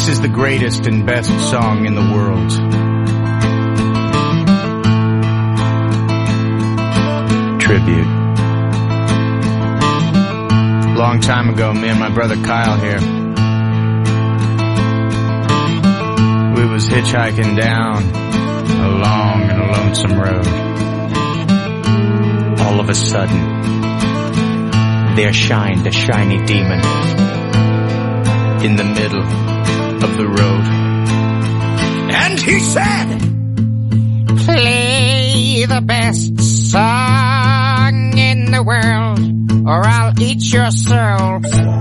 This is the greatest and best song in the world. Tribute. Long time ago, me and my brother Kyle here, we was hitchhiking down a long and a lonesome road. All of a sudden, there shined a shiny demon in the middle of the road. And he said, "Play the best song in the world, or I'll eat your soul."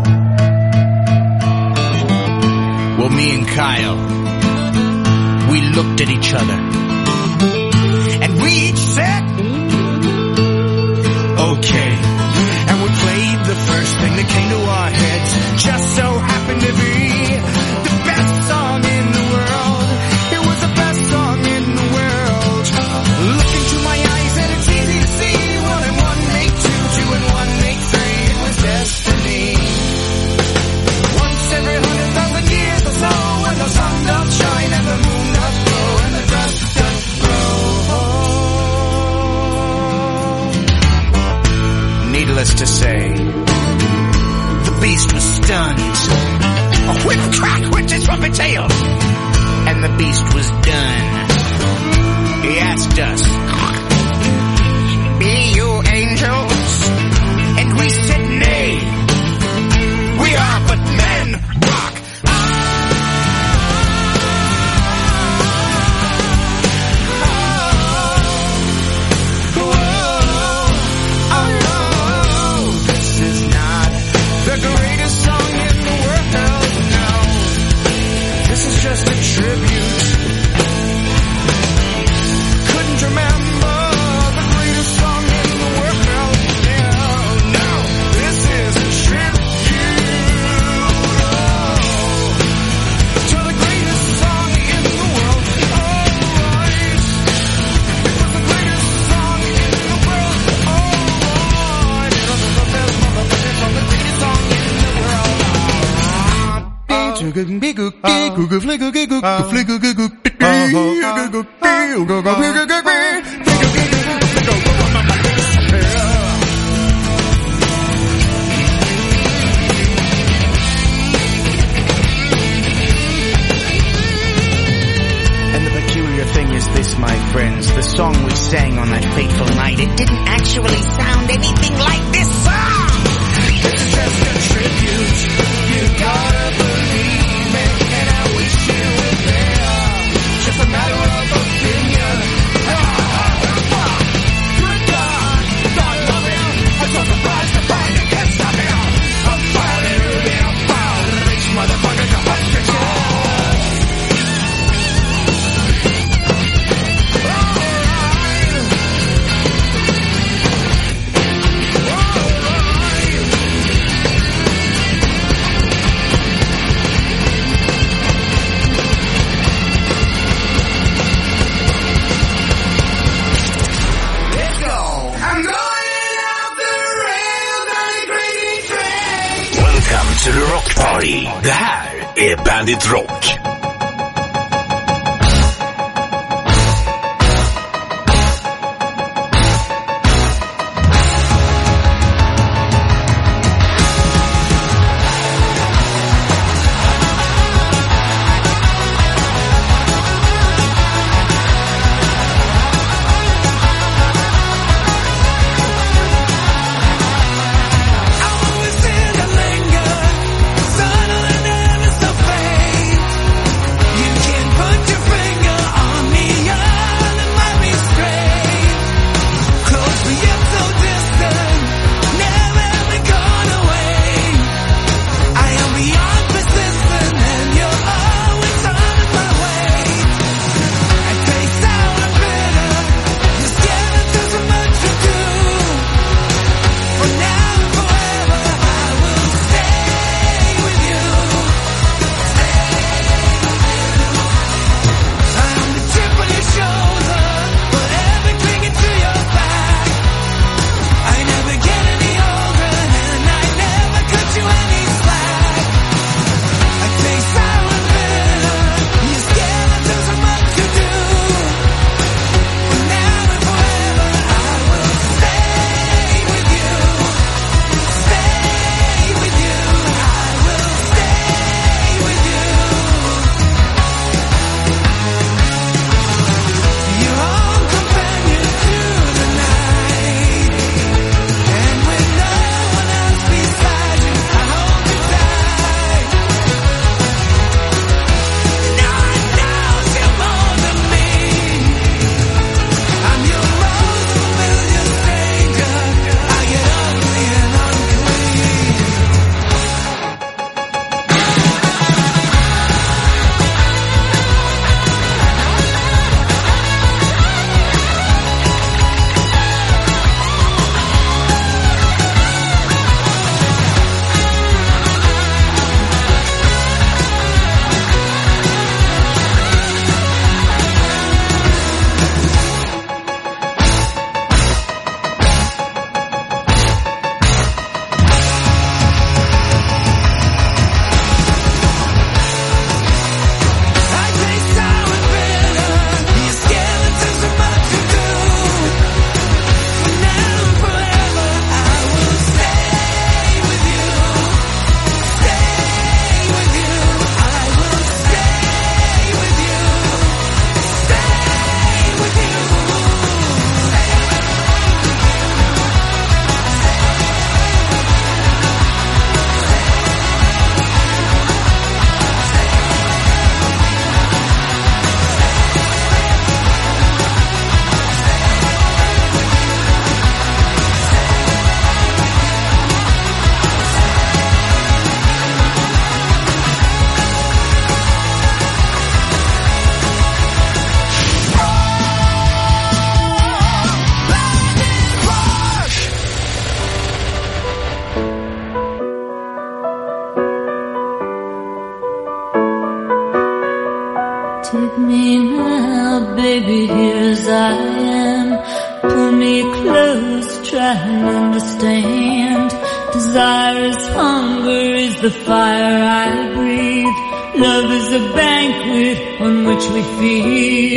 Well, me and Kyle, we looked at each other, and we each said, "Okay." And we played the first thing that came to our heads. Just so happened to be the best song in the world. It was the best song in the world. Look into my eyes and it's easy to see. 1 and 1 make 2, 2 and 1 make 3. It was destiny. Once every 100,000 years or so, when the sun doth shine and the moon doth glow and the dust doth grow. Needless to say, the beast was stunned. A whip crack went his trumpet tail, and the beast was done. He asked us, "Be you angels?" And we said, "Nay, we are but men." Rock. This is not the greatest song in the world, no. This is just a tribute. Couldn't remember the greatest song in the world, no. This is a tribute to the greatest song in the world. Alright. It was the greatest song in the world. Alright. It was the best motherfucker from the greatest song in the world. And the peculiar thing is this, my friends, the song we sang on that fateful night, it didn't actually sound anything like this song. This is just a tribute. You gotta believe it, and I wish you were there. Just a matter of opinion. Good God, God love him. I'm so surprised to find you can't stop him. I'm filing really, I'm filing rich motherfucker to hospital. To the Rock Party. Det här är Bandit Rock. Son of the never so fade. try and understand. Desire is hunger, is the fire I breathe. Love is a banquet on which we feed.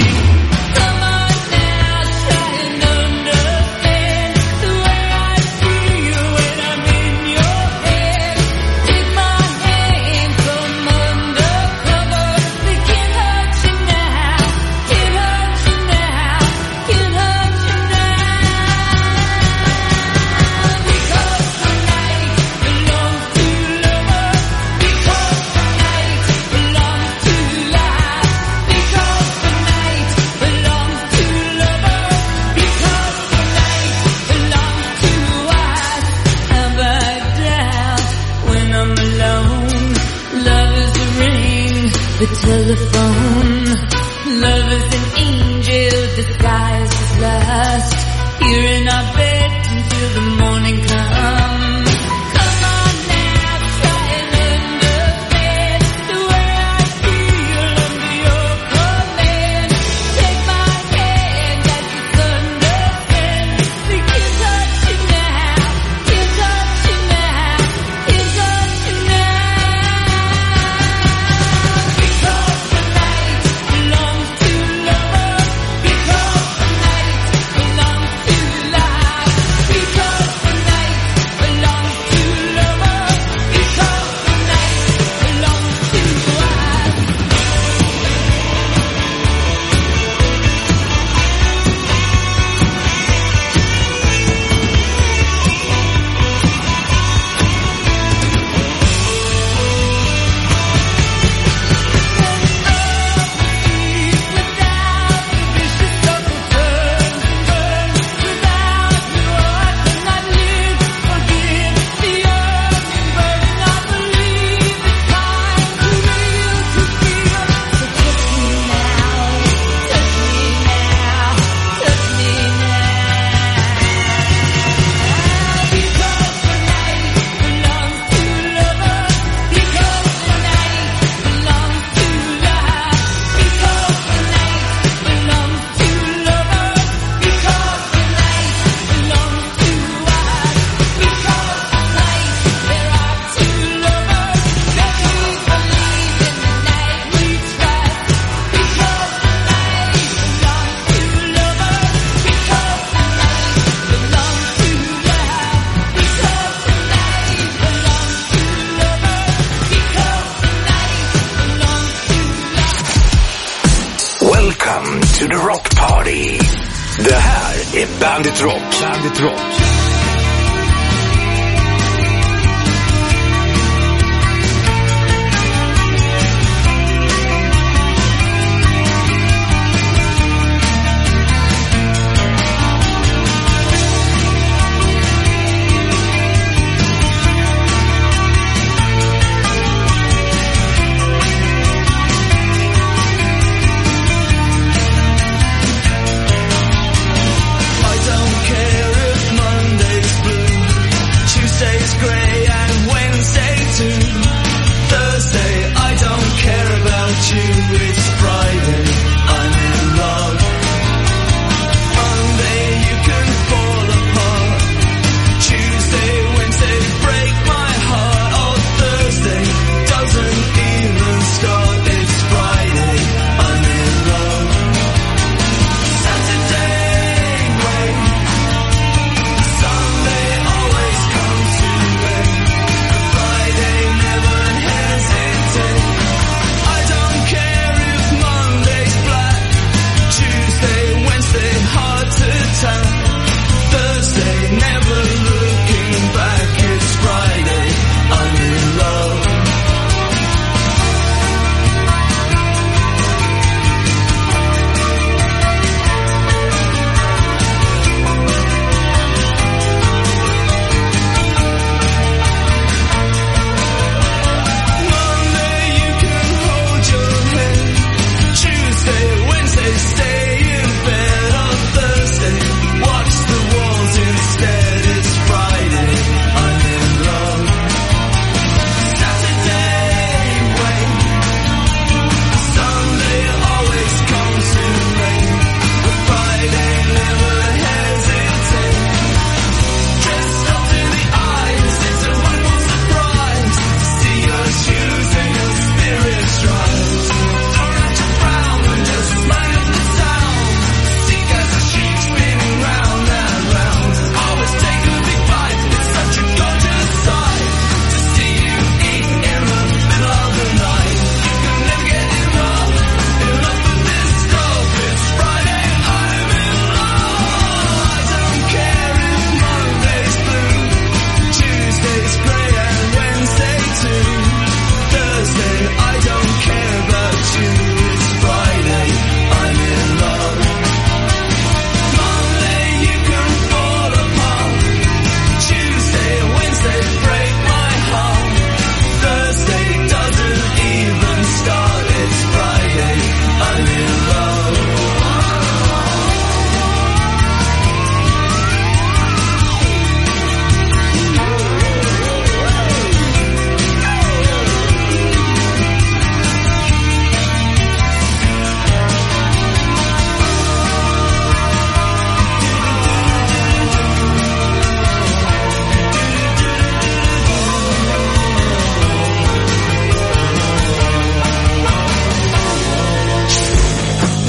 The telephone. Love is an angel disguised as lust. Here in our bed until the morning comes. Come on now, try and understand the way I feel under your command. Take my hand as the sun descends. We can touch you now, can touch you now, can touch you now. Welcome to the Rock Party. Det här är Bandit Rock. Bandit Rock. I don't care if Monday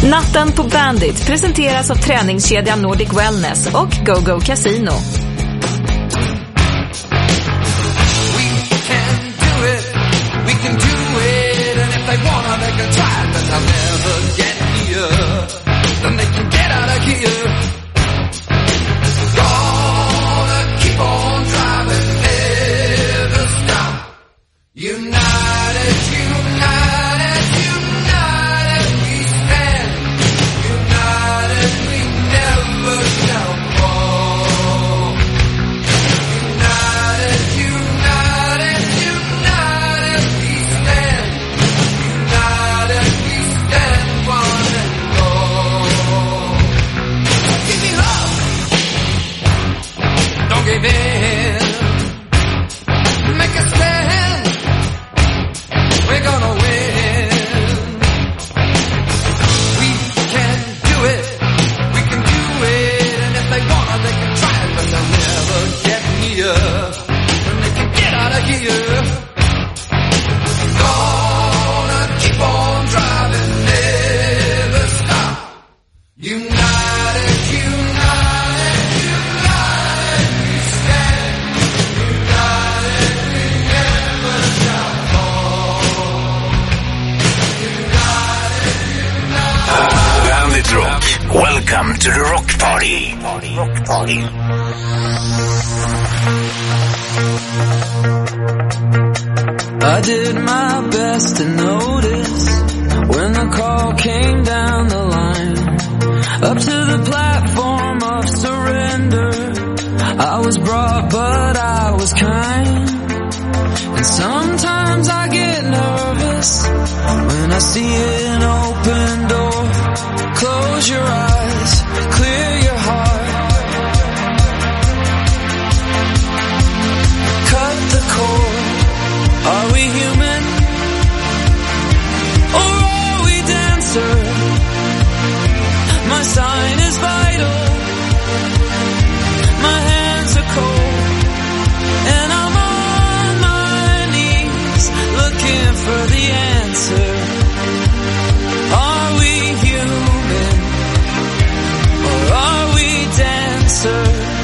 Natten på Bandit presenteras av träningskedjan Nordic Wellness och GoGo Casino. Welcome to the Rock Party. Rock Party. I did my best to notice when the call came down the line, up to the platform of surrender. I was brought, but I was kind. And sometimes I get nervous when I see an open door. Close your eyes, clear your heart. Cut the cord. Are we human? Or are we dancer? My sign is vital. My hands are cold. And I'm on my knees looking for the answer. Are we human? Or are we dancer?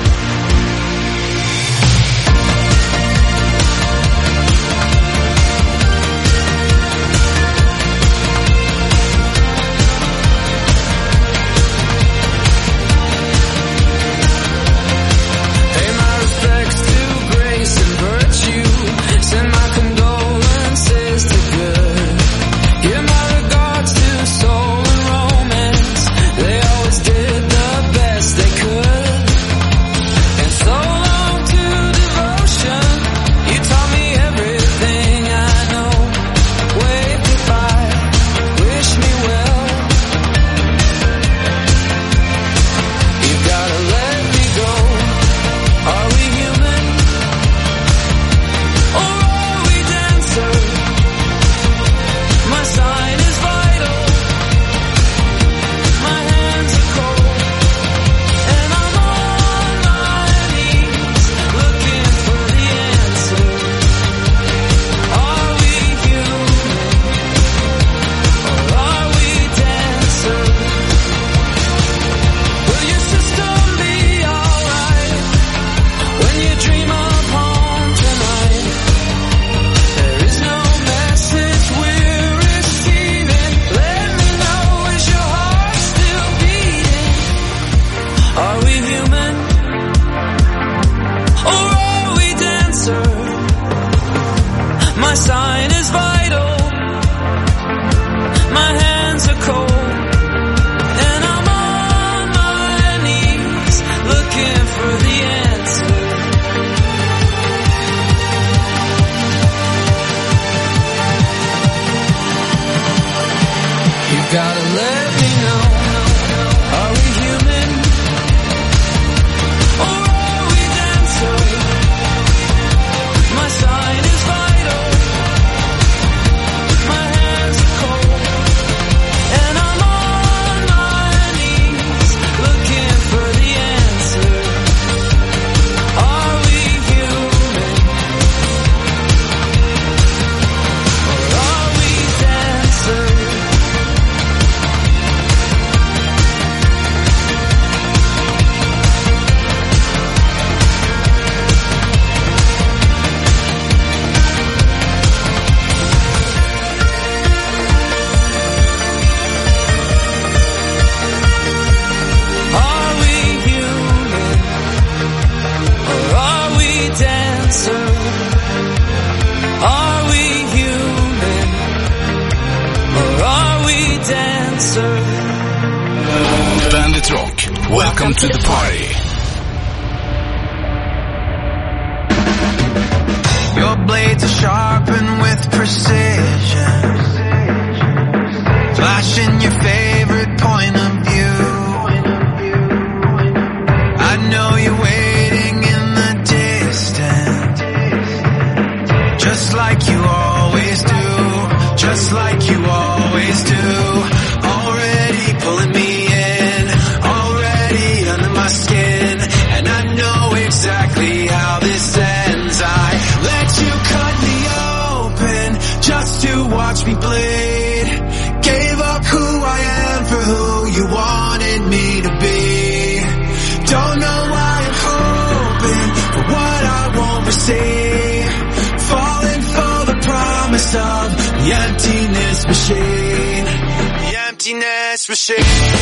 Send my condolences to good. Give my regards to soul and romance. They always did the best they could. And so long to devotion. You taught me everything I know. Wave goodbye, wish me well. You gotta let me go. Are we human? My sign is vital. My hands are cold. And I'm on my knees looking for the answer. Are we human? Or are we dancer? Will your system be alright when you dream of home tonight? There is no message we're receiving. Let me know, is your heart still beating? Are we human? Or are we dancer? My sign is vital. My hands are cold. And I'm on my knees looking for the answer. You gotta let me know. Are we human? Or are we dancer? My sign is vital. to the party. Your blades are sharpened with precision, flashing your favorite point of view. I know you're waiting in the distance, just like you always do, just like you always do. Already pulling me in, already under my skin, and I know exactly how this ends. I let you cut me open just to watch me bleed. Gave up who I am for who you wanted me to be. Don't know why I'm hoping for what I won't receive. Falling for the promise of the emptiness machine. The emptiness machine.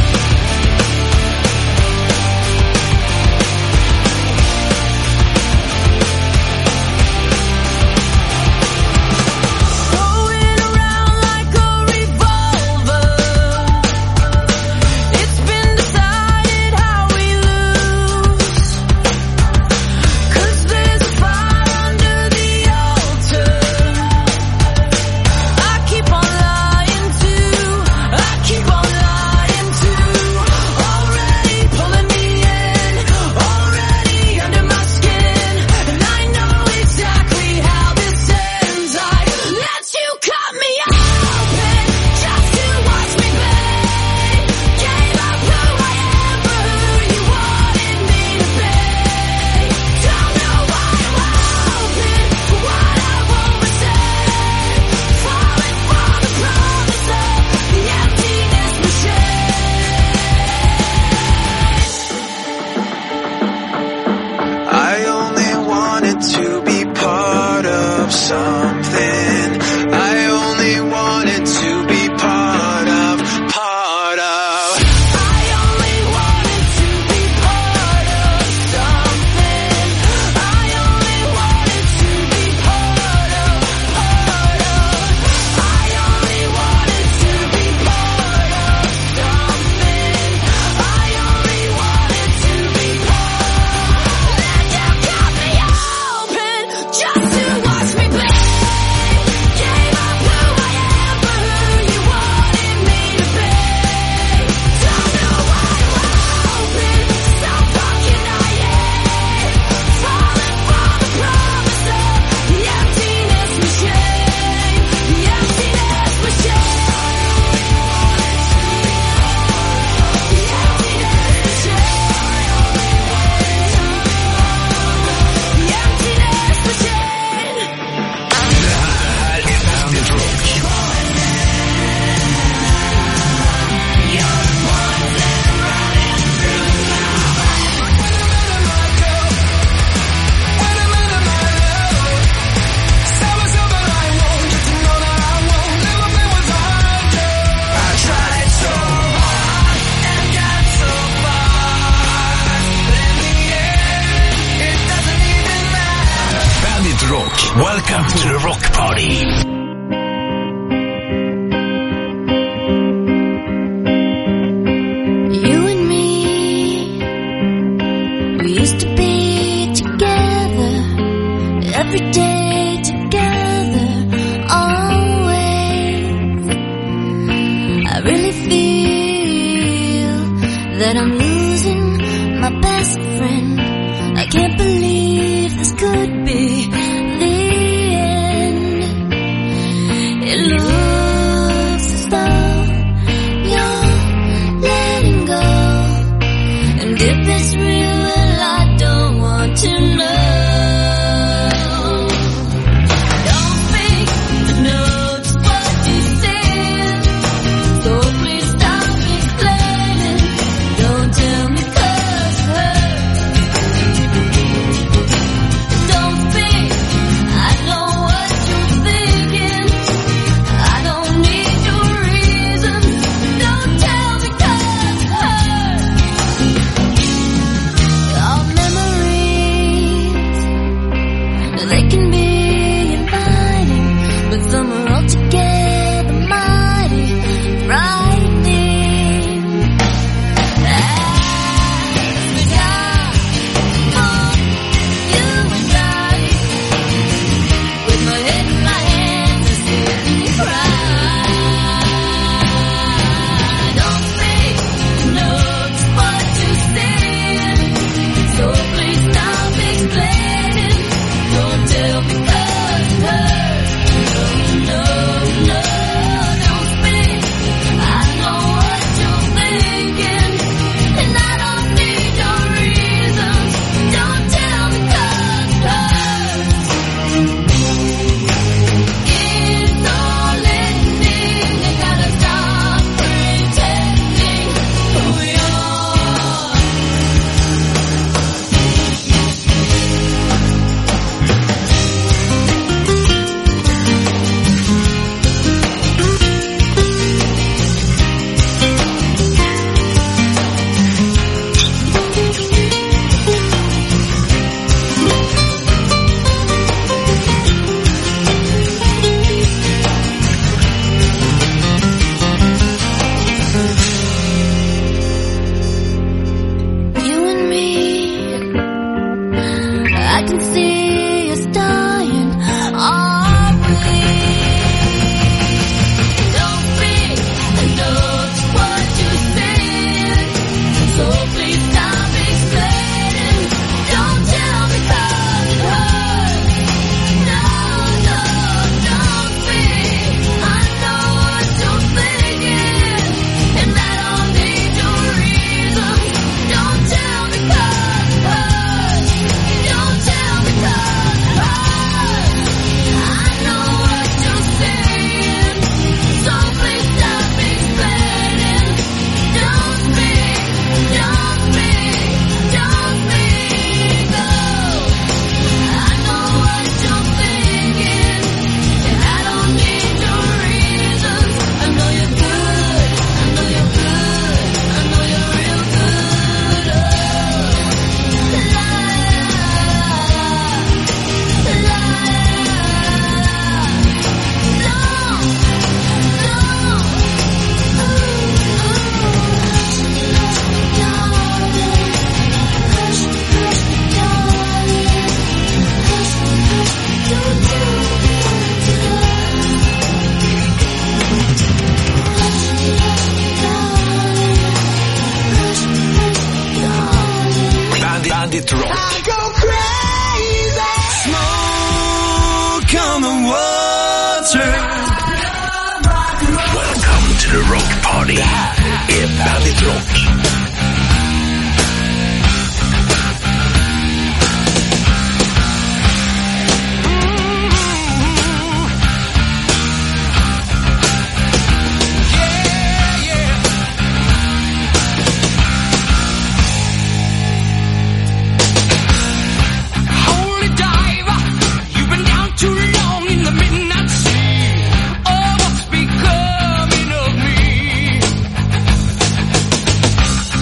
Welcome to the Rock Party. You and me, we used to be together, every day together, always. I really feel that I'm losing my best friend. I can't believe this could be the end. It looks as though you're letting go, and if it's real, well, I don't want to know. Don't think I know just what you said, so please stop explaining. Don't tell me 'cause it hurts. Don't think can see us dying, are we? Don't speak, I know just what you're saying, so please stop explaining. Don't tell me 'cause it hurts. No, no, don't speak. I know what you're thinking, and I don't need your reasons. Don't tell me 'cause it hurts. Don't tell me 'cause it hurts. I know what you're saying, so please stop explaining. Don't speak, don't speak, don't speak, no. I know what you're thinking, and I don't need your reasons. I know you're good, I know you're good, I know you're real good. Oh, la la la. Bandit Rock. Smoke on the water. Welcome to the Rock Party. Det här är Bandit Rock. Holy diver, you've been down too long in the midnight sea. Oh, what's becoming of me?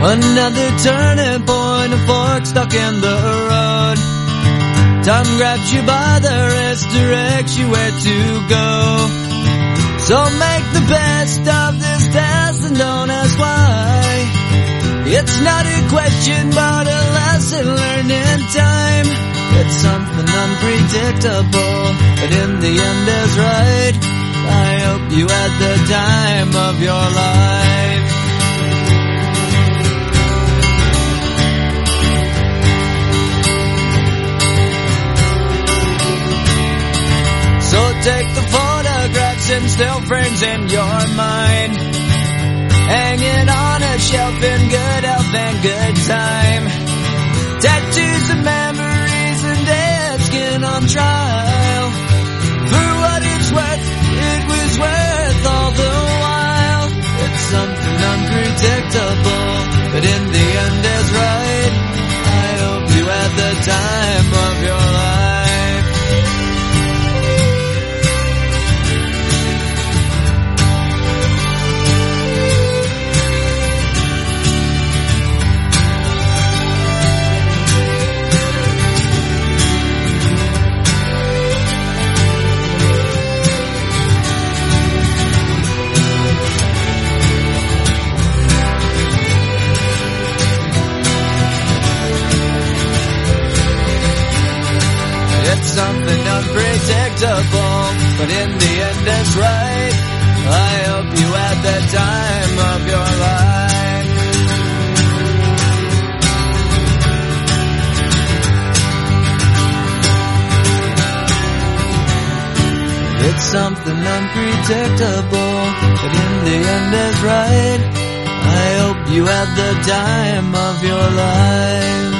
Another turning point, a fork stuck in the road. Time grabs you by the wrist, directs you where to go. So make the best of this test and don't ask why. It's not a question but a lesson learned in time. It's something unpredictable, but in the end is right. I hope you had the time of your life. So take the photographs and still frames in your mind, hanging on a shelf in good health and good time. Tattoos of memories and dead skin on trial. For what it's worth, it was worth all the while. It's something unpredictable, but in the end is right. I hope you had the time of your life. It's something unpredictable, but in the end it's right. I hope you had the time of your life. It's something unpredictable, but in the end it's right. I hope you had the time of your life.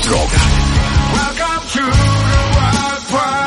Bandit Rock. Welcome to the Rock Party.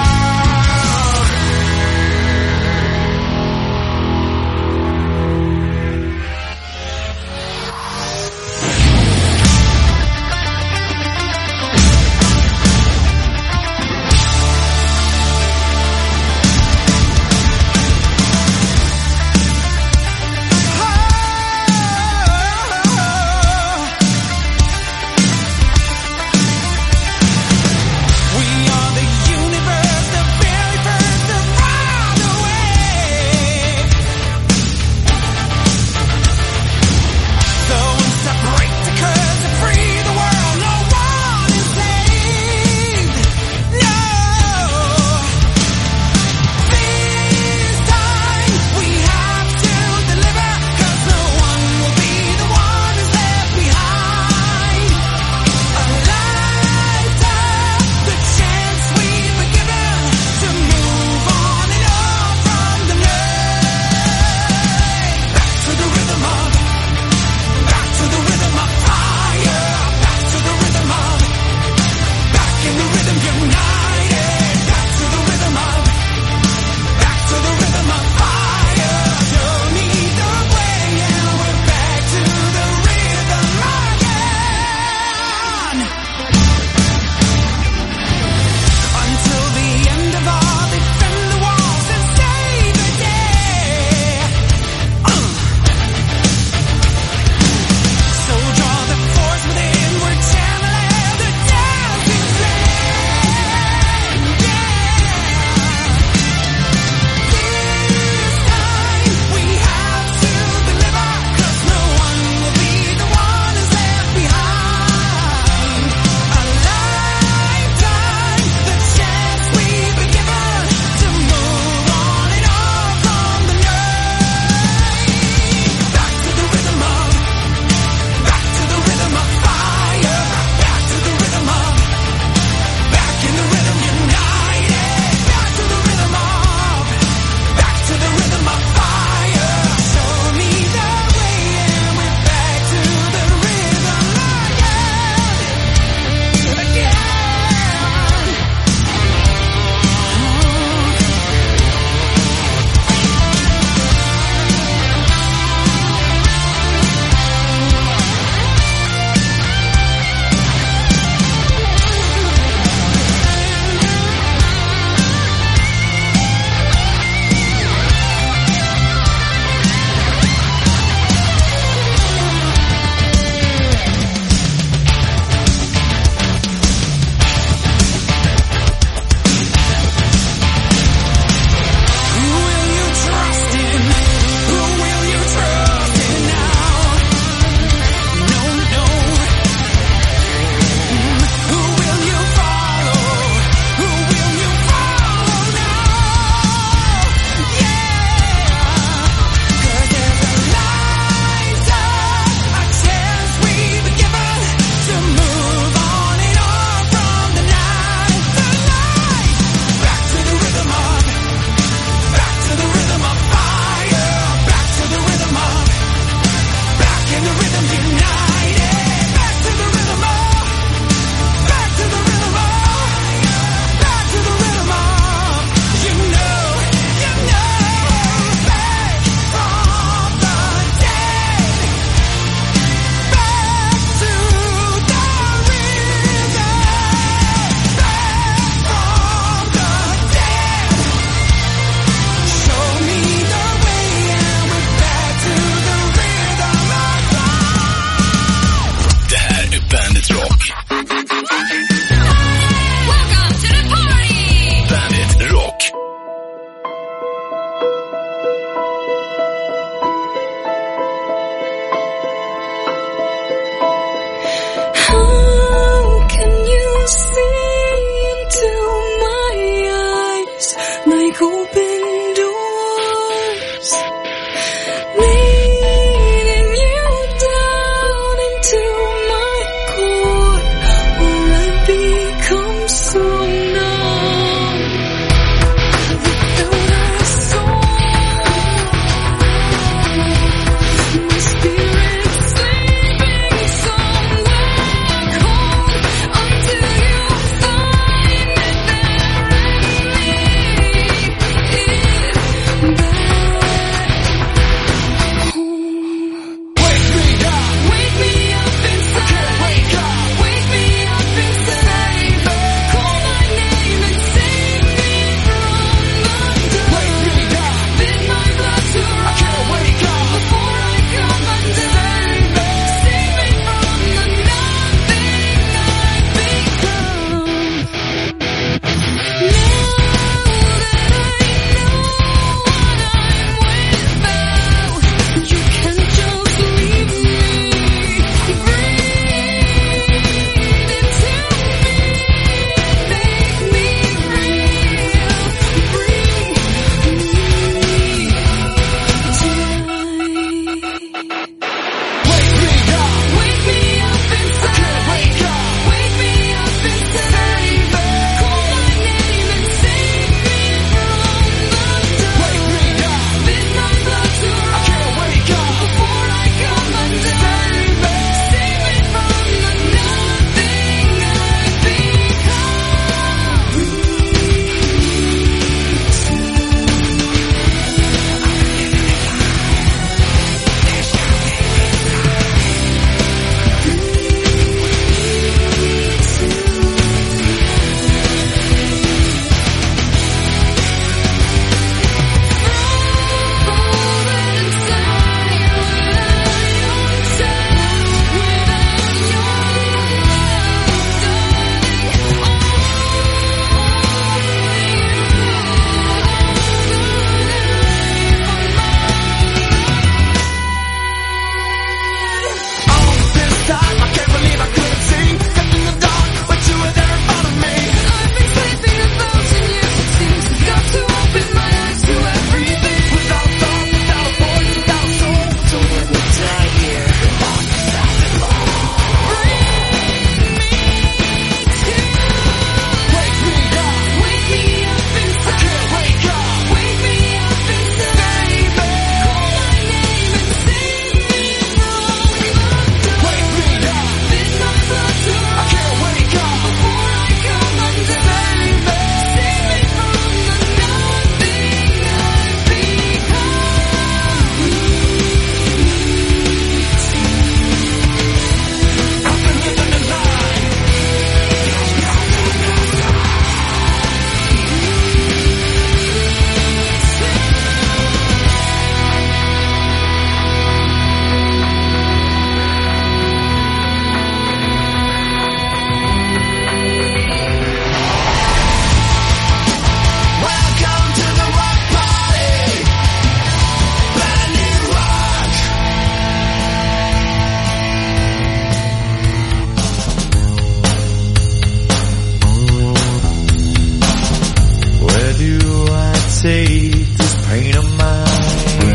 pain of mine.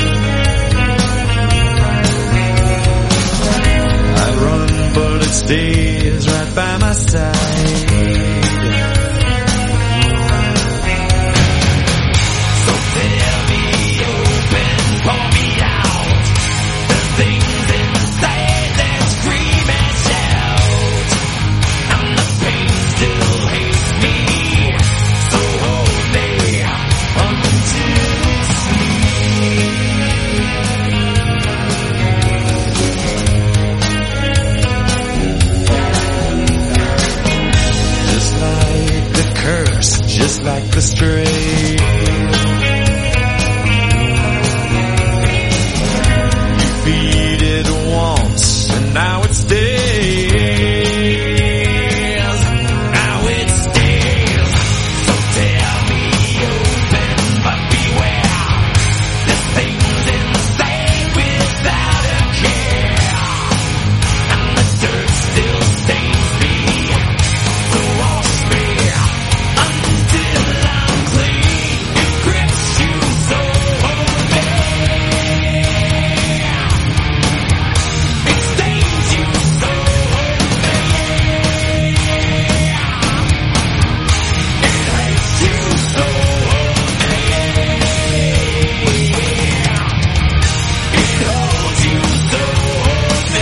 I run, but it stays right by my side. So tell me open, pour me out the things inside that scream and shout, and the pain still hates me. So hold me until just like the curse, just like the stray. You feed it once, and now it stays. Now it stays. So tell me open, but beware. There's things inside without a care, and the dirt still stains me. So wash me until I'm clean. It grips you so hold me. It stains you so hold me. It hates you so hold me. It holds you so hold me.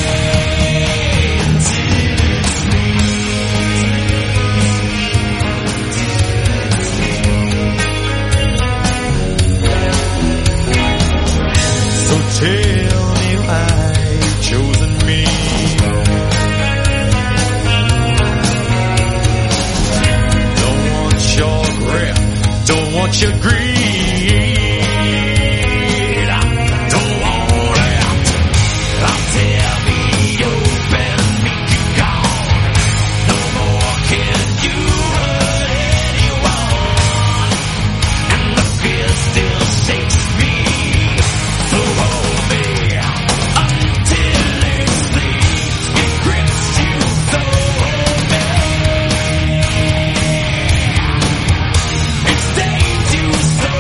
So tell me I've chosen me. Don't want your grip, don't want your greed. Don't want it. I'll tell me open, make you gone. No more can you hurt anyone, and the fear still shakes me. So hold me until it sleeps. It grips you so hold me. It stains you so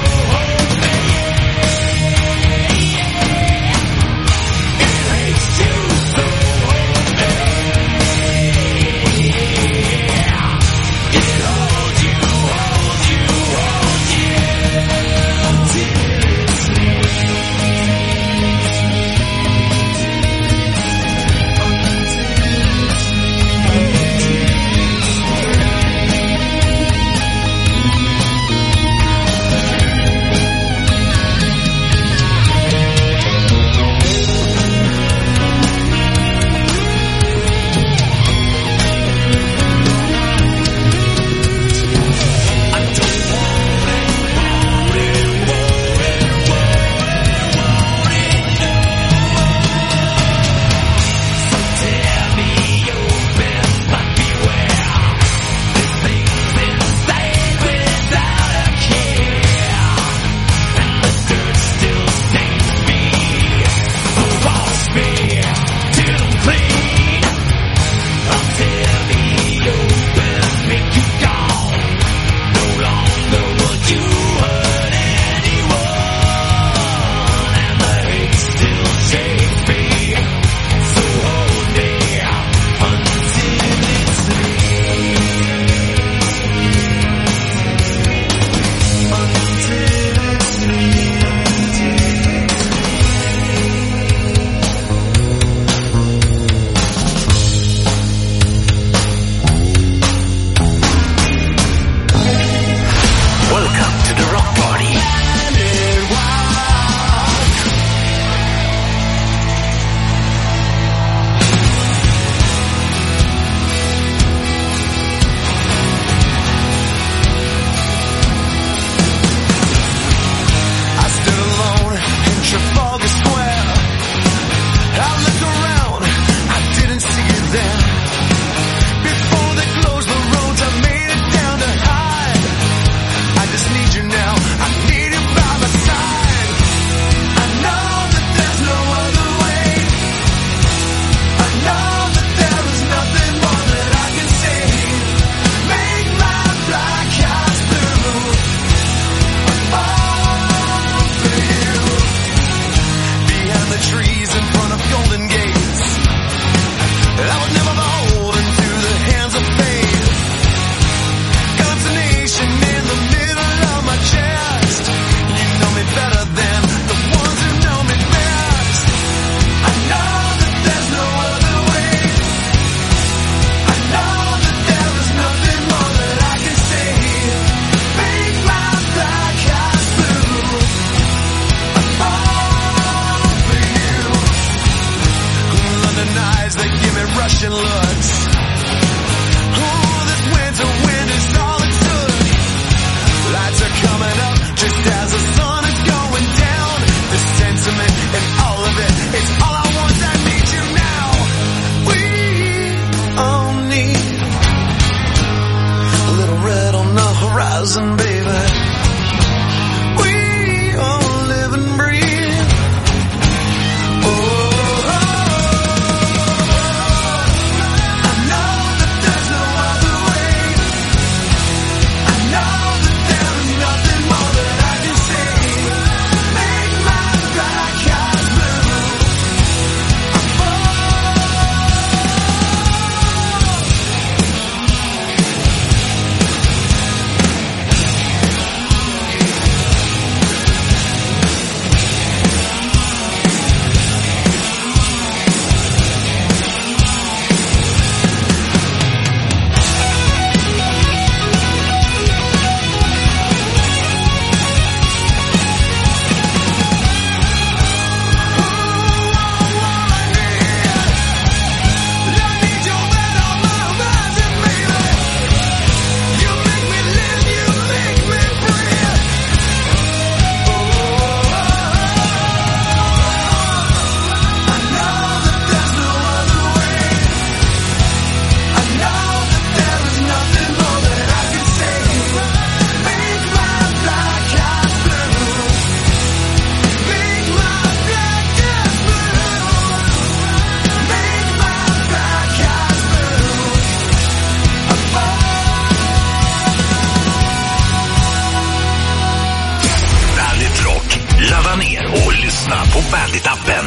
Bandit-appen.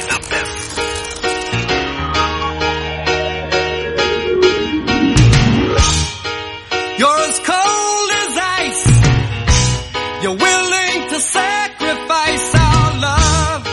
You're as cold as ice. You're willing to sacrifice our love.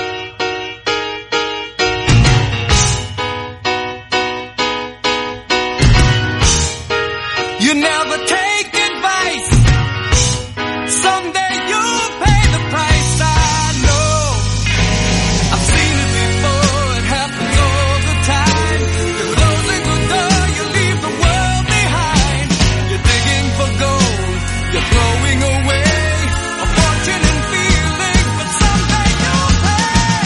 You never take advice. Someday you'll pay the price. I know. I've seen it before. It happens all the time. You're closing the door. You leave the world behind. You're digging for gold. You're throwing away a fortune and feelings, but someday you'll pay.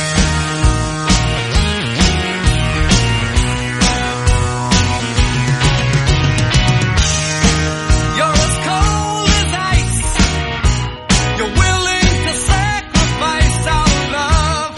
You're as cold as ice. You're willing to sacrifice our love.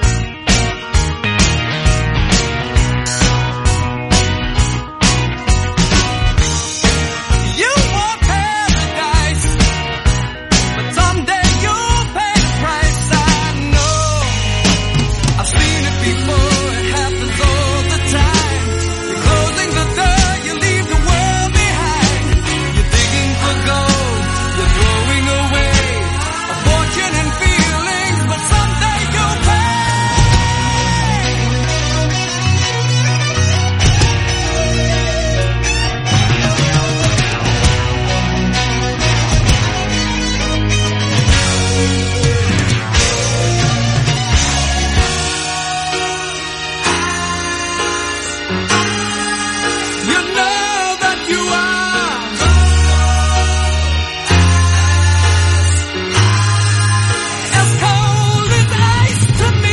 You want paradise, but someday you'll pay the price. I know. I've seen it before. It happens all the time. You're closing the door. You leave the world behind. You're digging for gold. You're throwing away a fortune and feelings, but someday you'll pay. You know that you are as cold as ice to me.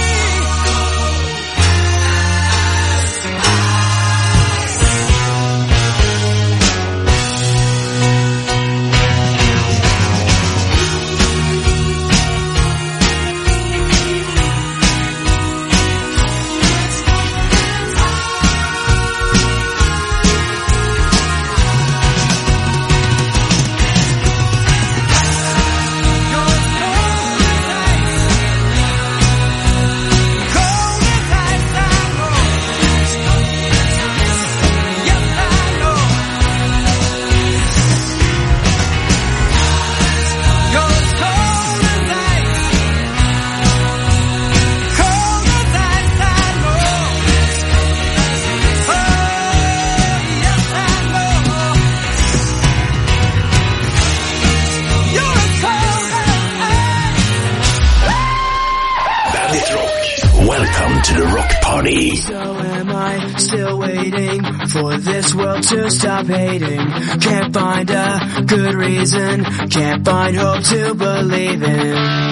Bandit Rock. Welcome to the Rock Party. So am I still waiting for this world to stop hating? Can't find a good reason, can't find hope to believe in.